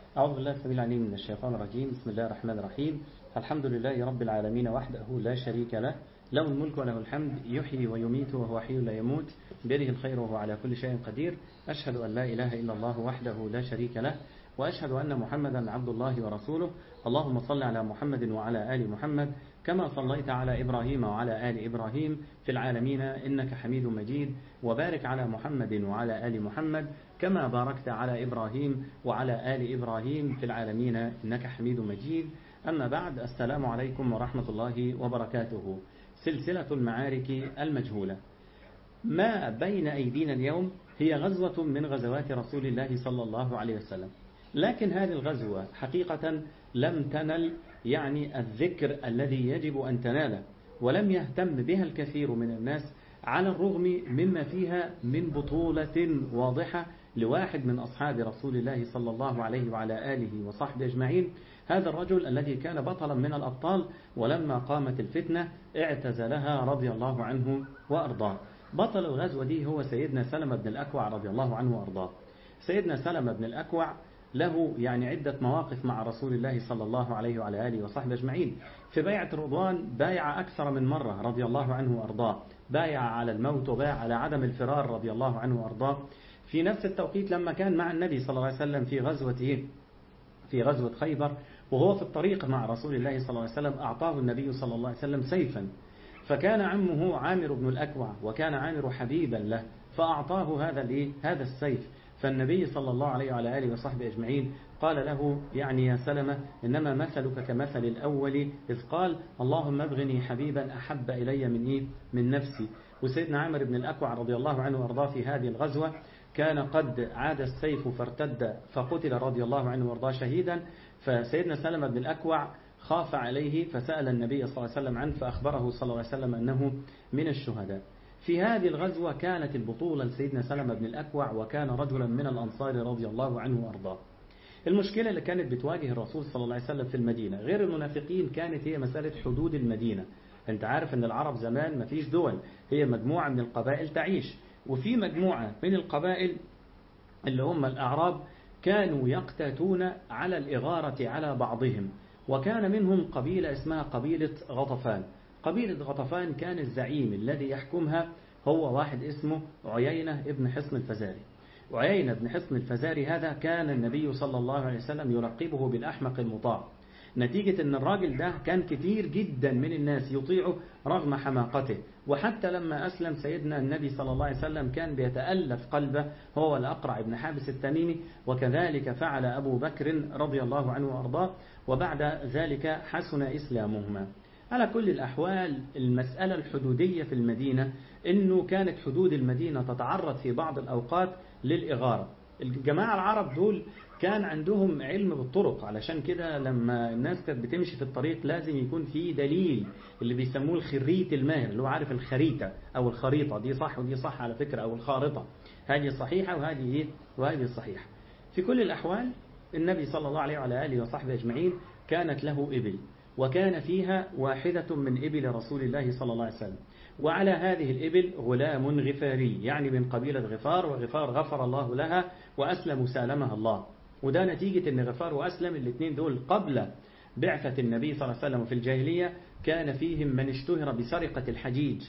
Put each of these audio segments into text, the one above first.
أعوذ بالله السميع العليم من الشيطان الرجيم. بسم الله الرحمن الرحيم. الحمد لله رب العالمين وحده لا شريك له، له الملك وله الحمد، يحيي ويميت وهو حي لا يموت، بيده الخير وهو على كل شيء قدير. أشهد أن لا إله إلا الله وحده لا شريك له، وأشهد أن محمدا عبد الله ورسوله. اللهم صل على محمد وعلى آل محمد كما صليت على إبراهيم وعلى آل إبراهيم في العالمين إنك حميد مجيد، وبارك على محمد وعلى آل محمد كما باركت على إبراهيم وعلى آل إبراهيم في العالمين إنك حميد مجيد. أما بعد، السلام عليكم ورحمة الله وبركاته. سلسلة المعارك المجهولة. ما بين أيدينا اليوم هي غزوة من غزوات رسول الله صلى الله عليه وسلم، لكن هذه الغزوة حقيقة لم تنل الذكر الذي يجب أن تناله، ولم يهتم بها الكثير من الناس، على الرغم مما فيها من بطولة واضحة لواحد من أصحاب رسول الله صلى الله عليه وعلى آله وصحبه أجمعين. هذا الرجل الذي كان بطلا من الأبطال، ولما قامت الفتنة اعتزلها رضي الله عنه وأرضاه. بطل الغزوة دي هو سيدنا سلمة بن الأكوع رضي الله عنه وأرضاه. سيدنا سلمة بن الأكوع له عدة مواقف مع رسول الله صلى الله عليه وعلى آله وصحبه أجمعين. في بيعة الرضوان بايع أكثر من مرة رضي الله عنه وأرضاه، بايع على الموت وبايع على عدم الفرار رضي الله عنه وأرضاه. في نفس التوقيت لما كان مع النبي صلى الله عليه وسلم في غزوة خيبر، وهو في الطريق مع رسول الله صلى الله عليه وسلم، أعطاه النبي صلى الله عليه وسلم سيفا، فكان عمه عامر بن الأكوع وكان عامر حبيبا له، فأعطاه هذا السيف. فالنبي صلى الله عليه وعلى آله وصحبه أجمعين قال له يا سلمة، إنما مثلك كمثل الأول إذ قال اللهم ابغني حبيبا أحب إلي من نفسي. وسيدنا عامر بن الأكوع رضي الله عنه وارضاه في هذه الغزوة كان قد عاد السيف فارتد فقتل رضي الله عنه وارضاه شهيدا. فسيدنا سلمة بن الأكوع خاف عليه فسأل النبي صلى الله عليه وسلم عنه، فأخبره صلى الله عليه وسلم أنه من الشهداء. في هذه الغزوة كانت البطولة لسيدنا سلمة بن الأكوع، وكان رجلا من الأنصار رضي الله عنه وأرضاه. المشكلة اللي كانت بتواجه الرسول صلى الله عليه وسلم في المدينة غير المنافقين كانت هي مسألة حدود المدينة. انت عارف ان العرب زمان ما فيش دول، هي مجموعة من القبائل تعيش، وفي مجموعة من القبائل اللي هم الأعراب كانوا يقتاتون على الإغارة على بعضهم، وكان منهم قبيلة اسمها قبيلة غطفان. قبيلة غطفان كان الزعيم الذي يحكمها هو واحد اسمه عيينة ابن حصن الفزاري. عيينة ابن حصن الفزاري هذا كان النبي صلى الله عليه وسلم يلقبه بالأحمق المطاع، نتيجة أن الراجل ده كان كتير جدا من الناس يطيعه رغم حماقته. وحتى لما أسلم سيدنا النبي صلى الله عليه وسلم كان بيتألف قلبه هو الأقرع بن حابس التميمي، وكذلك فعل أبو بكر رضي الله عنه وأرضاه، وبعد ذلك حسن إسلامهما. على كل الأحوال المسألة الحدودية في المدينة أنه كانت حدود المدينة تتعرض في بعض الأوقات للإغارة. الجماعة العرب دول كان عندهم علم بالطرق، علشان كده لما الناس كانت بتمشي في الطريق لازم يكون في دليل اللي بيسموه الخريط الماهر، اللي هو عارف الخريطة أو الخريطة دي صح ودي صح على فكرة، أو الخارطة هذه صحيحة وهذه صحيحة. في كل الأحوال النبي صلى الله عليه وعلى آله وصحبه أجمعين كانت له إبل، وكان فيها واحدة من إبل رسول الله صلى الله عليه وسلم، وعلى هذه الإبل غلام غفاري من قبيلة غفار، وغفار غفر الله لها وأسلم سالمها الله. وده نتيجة أن غفار وأسلم الاثنين دول قبل بعثة النبي صلى الله عليه وسلم في الجاهلية كان فيهم من اشتهر بسرقة الحجيج،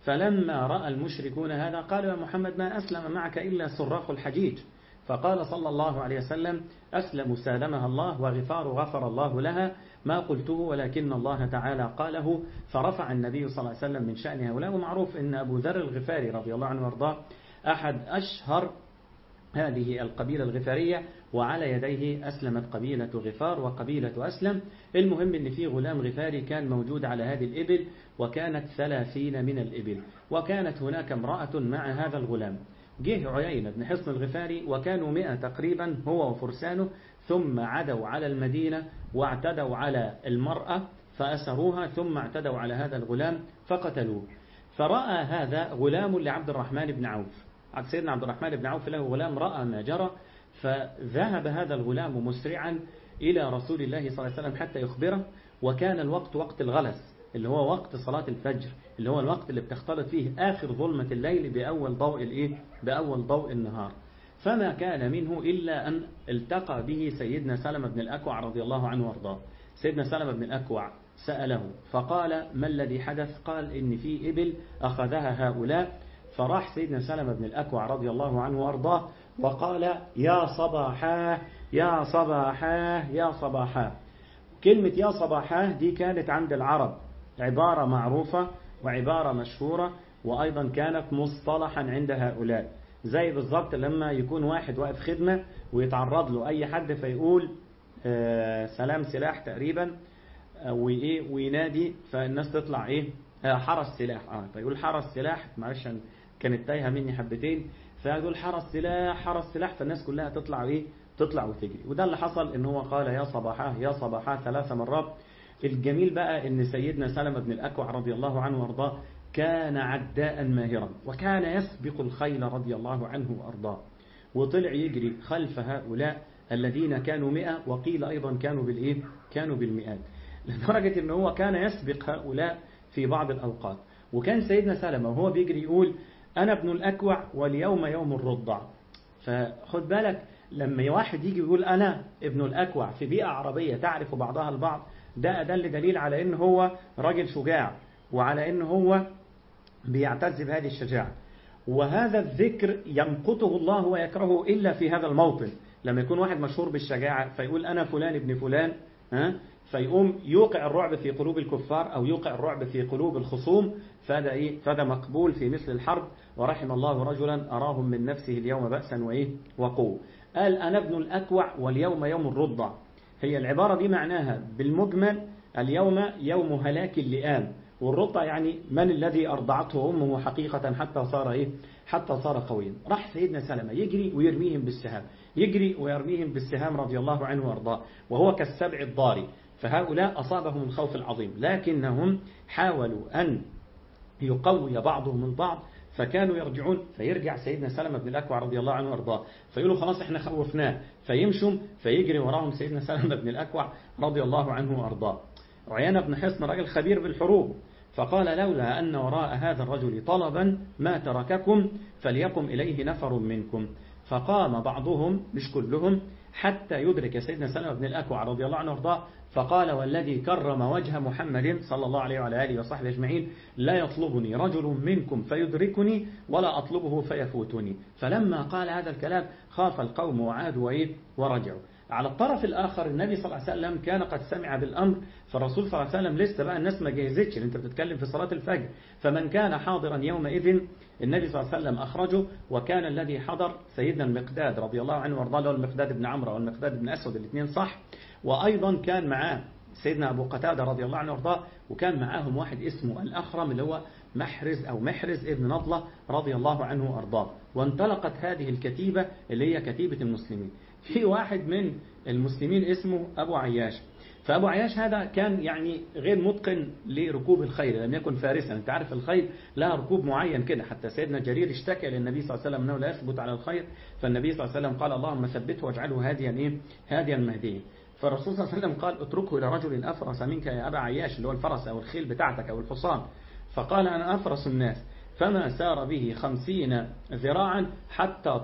فلما رأى المشركون هذا قالوا يا محمد ما أسلم معك إلا سراق الحجيج، فقال صلى الله عليه وسلم أسلم سالمها الله وغفار غفر الله لها، ما قلته ولكن الله تعالى قاله. فرفع النبي صلى الله عليه وسلم من شأن هؤلاء. ومعروف أن أبو ذر الغفاري رضي الله عنه وارضاه أحد أشهر هذه القبيلة الغفارية، وعلى يديه أسلمت قبيلة غفار وقبيلة أسلم. المهم أن في غلام غفاري كان موجود على هذه الإبل، وكانت 30 من الإبل، وكانت هناك امرأة مع هذا الغلام. جه عيينة بن حصن الغفاري وكانوا 100 تقريبا هو وفرسانه، ثم عدوا على المدينة واعتدوا على المرأة فأسروها، ثم اعتدوا على هذا الغلام فقتلوه. فرأى هذا غلام لعبد الرحمن بن عوف، سيدنا عبد الرحمن بن عوف له غلام رأى ما جرى، فذهب هذا الغلام مسرعا إلى رسول الله صلى الله عليه وسلم حتى يخبره. وكان الوقت وقت الغلس، اللي هو وقت صلاة الفجر، اللي هو الوقت اللي بتختلط فيه آخر ظلمة الليل بأول ضوء النهار. فما كان منه إلا أن التقى به سيدنا سلمة بن الأكوع رضي الله عنه وارضاه. سيدنا سلمة بن الأكوع سأله فقال ما الذي حدث؟ قال إن في إبل أخذها هؤلاء. فراح سيدنا سلمة بن الأكوع رضي الله عنه وارضاه وقال يا صباحاه يا صباحاه يا صباحاه. كلمة يا صباحاه دي كانت عند العرب عبارة معروفة وعبارة مشهورة، وأيضا كانت مصطلحا عند هؤلاء. زي بالضبط لما يكون واحد واقف خدمة ويتعرض له أي حد فيقول سلام سلاح تقريبا وينادي، فالناس تطلع حرس سلاح. فيقول حرس سلاح، معلش كانت تايهة مني حبتين، فيقول حرس سلاح حرس سلاح، فالناس كلها تطلع وتجري. وده اللي حصل، ان هو قال يا صباحاه يا صباحاه 3 مرات. الجميل بقى ان سيدنا سلمة بن الأكوع رضي الله عنه وارضاه كان عداء ماهرا، وكان يسبق الخيل رضي الله عنه وارضاه، وطلع يجري خلف هؤلاء الذين كانوا 100، وقيل أيضا كانوا بالمئات، لدرجة ان هو كان يسبق هؤلاء في بعض الأوقات. وكان سيدنا سلمة وهو بيجري يقول أنا ابن الأكوع واليوم يوم الرضع. فخد بالك لما واحد يجي يقول أنا ابن الأكوع في بيئة عربية تعرف بعضها البعض، ده أدل دليل على إن هو راجل شجاع، وعلى إن هو بيعتز بهذه الشجاعة. وهذا الذكر يمقته الله ويكرهه إلا في هذا الموطن، لما يكون واحد مشهور بالشجاعة فيقول أنا فلان ابن فلان، فيقوم يوقع الرعب في قلوب الكفار أو يوقع الرعب في قلوب الخصوم، فهذا مقبول في مثل الحرب. ورحم الله رجلا أراهم من نفسه اليوم بأسا وقوة. قال أنا ابن الأكوع واليوم يوم الرضع. هي العبارة دي معناها بالمجمل اليوم يوم هلاك اللئام، والرضع يعني من الذي أرضعته أمه حقيقة حتى صار قويا. راح سيدنا سلمة يجري ويرميهم بالسهام، يجري ويرميهم بالسهام رضي الله عنه وارضاه، وهو كالسبع الضاري. فهؤلاء أصابهم الخوف العظيم، لكنهم حاولوا أن يقوي بعضهم البعض، فكانوا يرجعون. فيرجع سيدنا سلمة بن الأكوع رضي الله عنه وارضاه فيقولوا خلاص احنا خوفناه، فيمشوا فيجري وراهم سيدنا سلمة بن الأكوع رضي الله عنه وارضاه. عيينة بن حصن راجل خبير بالحروب، فقال لولا أن وراء هذا الرجل طلبا ما ترككم فليقم إليه نفر منكم. فقام بعضهم مش كلهم حتى يدرك سيدنا سلمة بن الأكوع رضي الله عنه وارضاه، فقال والذي كرم وجه محمد صلى الله عليه وعلى آله وصحبه أجمعين لا يطلبني رجل منكم فيدركني ولا أطلبه فيفوتني. فلما قال هذا الكلام خاف القوم وعادوا ورجعوا. على الطرف الآخر النبي صلى الله عليه وسلم كان قد سمع بالأمر، فالرسول صلى الله عليه وسلم لسه بقى الناس ما جهزتش، انت بتتكلم في صلاة الفجر. فمن كان حاضرا يومئذ النبي صلى الله عليه وسلم أخرجه، وكان الذي حضر سيدنا المقداد رضي الله عنه وارضاه، له المقداد بن عمرو والمقداد بن أسود الاثنين صح. وأيضا كان معاه سيدنا أبو قتادة رضي الله عنه وارضاه، وكان معاهم واحد اسمه الأخرم اللي هو محرز ابن نضلة رضي الله عنه وارضاه. وانطلقت هذه الكتيبة اللي هي كتيبة المسلمين. في واحد من المسلمين اسمه أبو عياش. فأبو عياش هذا كان يعني غير متقن لركوب الخيل، لم يكن فارسا. انت عارف الخيل لها ركوب معين كده، حتى سيدنا جرير اشتكى للنبي صلى الله عليه وسلم أنه لا يثبت على الخيل، فالنبي صلى الله عليه وسلم قال اللهم ثبته واجعله هاديا مهديا. فالرسول صلى الله عليه وسلم قال اتركه إلى رجل أفرس منك يا أبا عياش، اللي هو الفرس أو الخيل بتاعتك أو الحصان. فقال أنا أفرس الناس، فما سار به 50 ذراعا حتى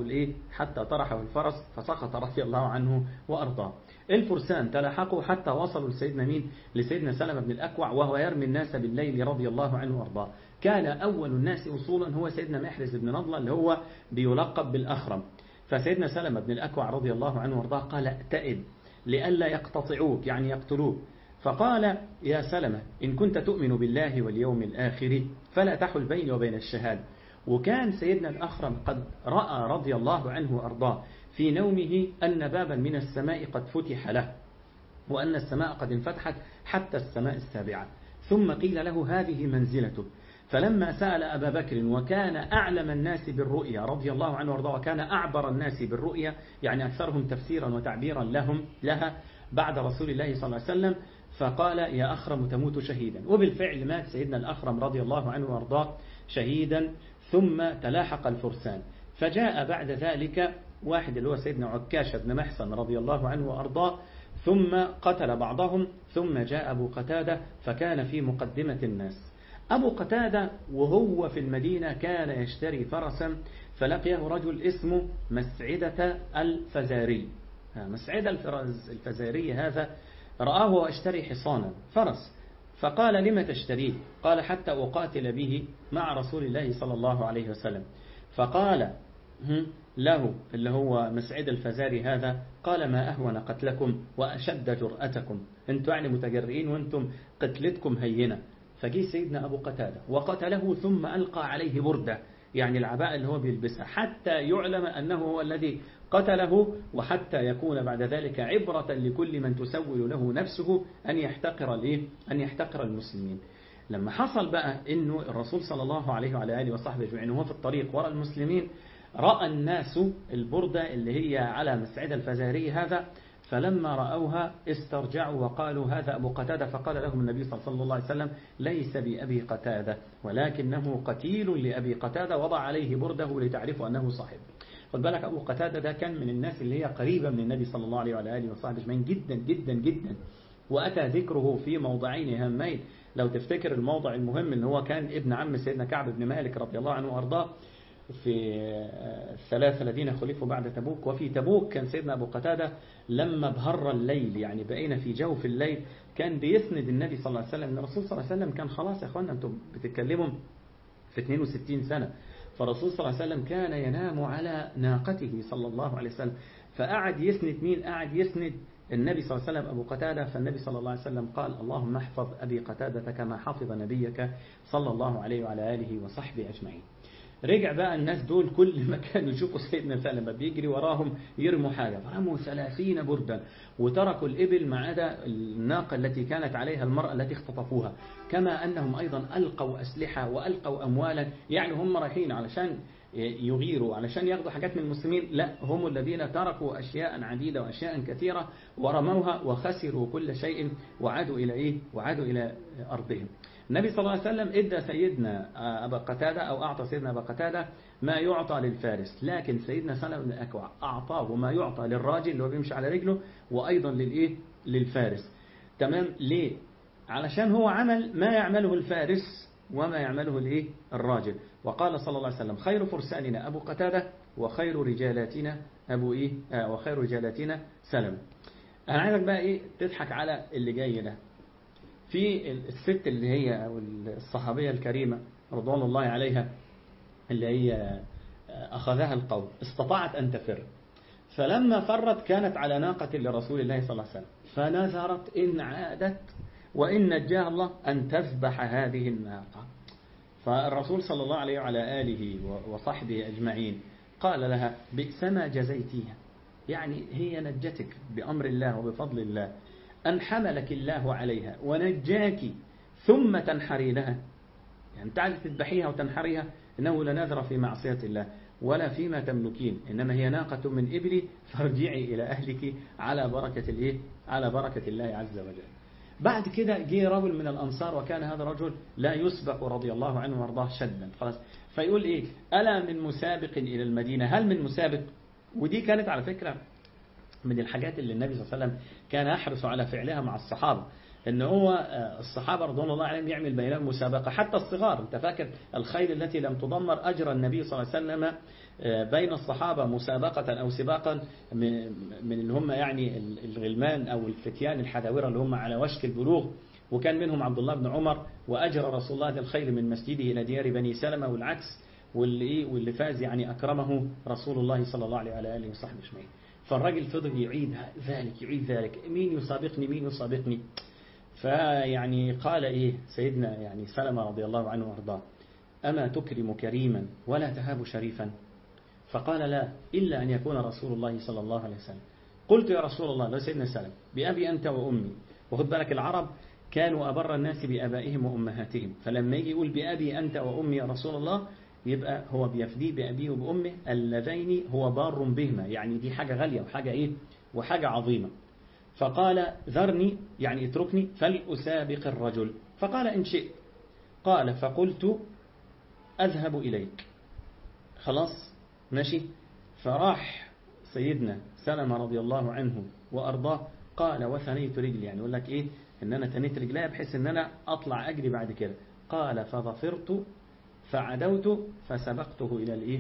طرحه الفرس فسقط رضي الله عنه وأرضاه. الفرسان تلاحقوا حتى وصلوا لسيدنا سلمة بن الأكوع وهو يرمي الناس بالليل رضي الله عنه وأرضاه. كان أول الناس وصولا هو سيدنا محرز بن نضلة اللي هو بيلقب بالأخرم. فسيدنا سلمة بن الأكوع رضي الله عنه وأرضاه قال ائتئب لئلا يقتطعوك يعني يقتلوك. فقال يا سلمة إن كنت تؤمن بالله واليوم الآخر فلا تحل بيني وبين الشهادة. وكان سيدنا الأخرم قد رأى رضي الله عنه وأرضاه في نومه أن بابا من السماء قد فتح له، وأن السماء قد انفتحت حتى السماء السابعة، ثم قيل له هذه منزلته. فلما سأل أبا بكر وكان أعلم الناس بالرؤيا رضي الله عنه وارضاه، وكان أعبر الناس بالرؤيا يعني أكثرهم تفسيرا وتعبيرا لها بعد رسول الله صلى الله عليه وسلم، فقال يا أخرم تموت شهيدا. وبالفعل مات سيدنا الأخرم رضي الله عنه وارضاه شهيدا. ثم تلاحق الفرسان، فجاء بعد ذلك واحد اللي هو سيدنا عكاشة بن محصن رضي الله عنه وارضاه، ثم قتل بعضهم. ثم جاء أبو قتادة فكان في مقدمة الناس. أبو قتادة وهو في المدينة كان يشتري فرسا فلقيه رجل اسمه مسعدة الفزاري. مسعدة الفزاري هذا رآه واشتري حصانا فرس، فقال لما تشتريه؟ قال حتى أقاتل به مع رسول الله صلى الله عليه وسلم. فقال له اللي هو مسعد الفزاري هذا، قال ما أهون قتلكم وأشد جرأتكم، أنتم يعني متجرئين وأنتم قتلتكم هينة. فجي سيدنا أبو قتادة وقتله، ثم ألقى عليه بردة، يعني العباءة اللي هو بيلبسها، حتى يعلم أنه هو الذي قتله، وحتى يكون بعد ذلك عبرة لكل من تسول له نفسه أن يحتقر المسلمين. لما حصل بقى إنه الرسول صلى الله عليه وعلى آله وصحبه أجمعين وهو في الطريق وراء المسلمين، رأى الناس البردة اللي هي على مسعد الفزاري هذا، فلما رأوها استرجعوا وقالوا هذا أبو قتادة. فقال لهم النبي صلى الله عليه وسلم ليس بأبي قتادة ولكنه قتيل لأبي قتادة، وضع عليه برده لتعرفوا أنه صاحب. خد بالك أبو قتادة ده كان من الناس اللي هي قريبة من النبي صلى الله عليه وعلى آله وصحبه أجمعين جدا جدا جدا، وأتى ذكره في موضعين هامين. لو تفتكر الموضع المهم اللي هو كان ابن عم سيدنا كعب بن مالك رضي الله عنه وأرضاه في الثلاثة الذين خلفوا بعد تبوك. وفي تبوك كان سيدنا أبو قتادة لما بهر الليل، يعني بقينا في جوف الليل، كان بيسند النبي صلى الله عليه وسلم. الرسول صلى الله عليه وسلم كان خلاص يا أخوانا، أنتم بتتكلموا في 62 سنة، فالرسول صلى الله عليه وسلم كان ينام على ناقته صلى الله عليه وسلم. فقعد يسند مين؟ قعد يسند النبي صلى الله عليه وسلم أبو قتادة. فالنبي صلى الله عليه وسلم قال اللهم احفظ أبي قتادة كما حفظ نبيك صلى الله عليه وعلى آله وصحبه أجمعين. رجع بقى الناس دول كل ما كانوا يشوفوا سيدنا سلمة بيجري وراهم يرموا حاجة، فرموا 30 بردا، وتركوا الإبل ما عدا الناقة التي كانت عليها المرأة التي اختطفوها. كما أنهم أيضا ألقوا أسلحة وألقوا أموالا، يعني هم رايحين علشان يغيروا، علشان ياخدوا حاجات من المسلمين، لا، هم الذين تركوا أشياء عديدة وأشياء كثيرة ورموها وخسروا كل شيء وعادوا إلى إيه؟ وعادوا إلى أرضهم. النبي صلى الله عليه وسلم ادى سيدنا أبا قتادة أو أعطى سيدنا أبا قتادة ما يعطى للفارس، لكن سيدنا سلمة بن الأكوع أعطاه ما يعطى للراجل اللي هو بيمشي على رجله، وأيضا للإيه؟ للفارس. تمام؟ ليه؟ علشان هو عمل ما يعمله الفارس وما يعمله الإيه؟ الراجل. وقال صلى الله عليه وسلم خير فرساننا أبو قتادة وخير رجالاتنا وخير رجالاتنا سلمة. أنا عايزك بقى إيه؟ تضحك على اللي جاي ده. في الست اللي هي أو الصحابية الكريمة رضوان الله عليها، اللي هي أخذها القوم، استطاعت أن تفر، فلما فرت كانت على ناقة لرسول الله صلى الله عليه وسلم، فنذرت إن عادت وإن نجاها الله أن تذبح هذه الناقة. فالرسول صلى الله عليه وعلى آله وصحبه أجمعين قال لها بئس ما جزيتيها، يعني هي نجتك بأمر الله وبفضل الله، أن حملك الله عليها ونجاك ثم تنحرينها، يعني تعالي تذبحيها وتنحريها، إنه لا نذر في معصية الله ولا فيما تملكين، إنما هي ناقة من إبلي فارجعي إلى أهلك على بركة الإيه؟ على بركة الله عز وجل. بعد كده جه رجل من الأنصار، وكان هذا الرجل لا يسبق رضي الله عنه وارضاه شدا، خلاص، فيقول إيه؟ ألا من مسابق إلى المدينة؟ هل من مسابق؟ ودي كانت على فكرة من الحاجات اللي النبي صلى الله عليه وسلم كان يحرص على فعلها مع الصحابة، ان هو الصحابة رضوان الله عليهم يعمل بينهم مسابقة، حتى الصغار. انت فاكر الخيل التي لم تضمر، أجرى النبي صلى الله عليه وسلم بين الصحابة مسابقة أو سباقا من اللي هم يعني الغلمان أو الفتيان الحذاورة اللي هم على وشك البلوغ، وكان منهم عبد الله بن عمر، وأجرى رسول الله الخيل من مسجده إلى ديار بني سلمة، والعكس، واللي فاز يعني أكرمه رسول الله صلى الله عليه وعلى آله وصحبه أجمعين. فالراجل فضل يعيد ذلك، مين يسابقني. فيعني قال إيه سيدنا يعني سلمة رضي الله عنه وارضاه أما تكرم كريما ولا تهاب شريفا؟ فقال لا، إلا أن يكون رسول الله صلى الله عليه وسلم. قلت يا رسول الله، لو سيدنا سلم بأبي أنت وأمي، وخد بالك العرب كانوا أبر الناس بأبائهم وأمهاتهم، فلما يجي يقول بأبي أنت وأمي يا رسول الله، يبقى هو بيفديه بأبيه وبأمه اللذين هو بار بهما، يعني دي حاجة غالية وحاجة إيه وحاجة عظيمة. فقال ذرني، يعني اتركني فلأسابق الرجل. فقال إن شئت. قال فقلت أذهب إليك. خلاص ماشي. فراح سيدنا سلمة رضي الله عنه وأرضاه قال وثنيت رجلي، يعني يقول لك إيه إن أنا تنيت رجلي بحيث إن أنا أطلع أجري بعد كده. قال فظفرت فعدوت فسبقته إلى الإيه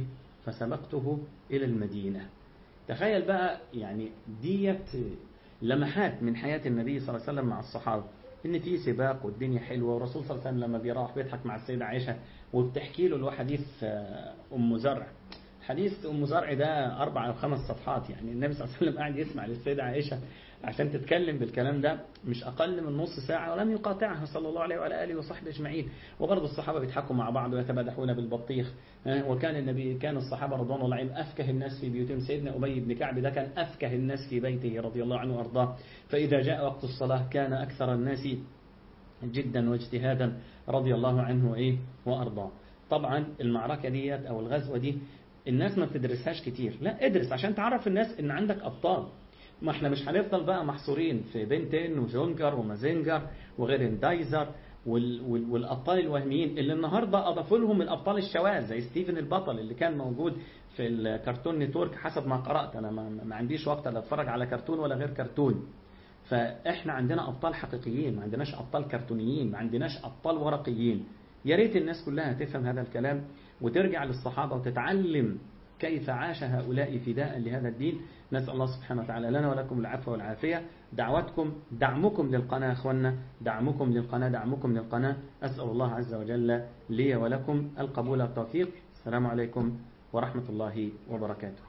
فسبقته إلى المدينة. تخيل بقى يعني ديت لمحات من حياة النبي صلى الله عليه وسلم مع الصحابة، إن في سباق والدنيا حلوة، والرسول صلى الله عليه وسلم لما بيروح بيضحك مع السيدة عائشة وبتحكي له حديث أم زرع. حديث أم زرع ده 4 أو 5 صفحات، يعني النبي صلى الله عليه وسلم قاعد يسمع للسيدة عائشة عشان تتكلم بالكلام ده مش أقل من نص ساعة، ولم يقاطعها صلى الله عليه وعلى آله وصحبه أجمعين. وبرضه الصحابة بيضحكوا مع بعض ويتبادحون بالبطيخ. كان الصحابة رضوان الله عليهم أفكه الناس في بيوتهم. سيدنا أبي بن كعب ده كان أفكه الناس في بيته رضي الله عنه وأرضاه، فإذا جاء وقت الصلاة كان أكثر الناس جدا واجتهادا رضي الله عنه وأرضاه. طبعا المعركة ديت أو الغزوة دي الناس ما بتدرسهاش كتير، لا ادرس عشان تعرف الناس ان عندك ابطال. ما احنا مش هنفضل بقى محصورين في بنتين وجونجر ومازينجر وغيرندايزر والابطال الوهميين اللي النهارده اضافوا لهم الابطال الشواذ زي ستيفن البطل اللي كان موجود في الكرتون نتورك حسب ما قرأت. انا ما عنديش وقت لا اتفرج على كرتون ولا غير كرتون. فاحنا عندنا ابطال حقيقيين، ما عندناش ابطال كرتونيين، ما عندناش ابطال ورقيين. يا ريت الناس كلها تفهم هذا الكلام وترجع للصحابة وتتعلم كيف عاش هؤلاء فداء لهذا الدين. نسأل الله سبحانه وتعالى لنا ولكم العفو والعافية. دعمكم للقناة أخوانا، دعمكم للقناة. أسأل الله عز وجل لي ولكم القبول والتوفيق. السلام عليكم ورحمة الله وبركاته.